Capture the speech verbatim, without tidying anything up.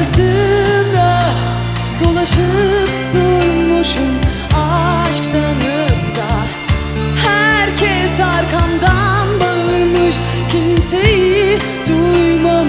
arasında dolaşıp durmuşum aşk sanıp da. Herkes arkamdan bağırmış, kimseyi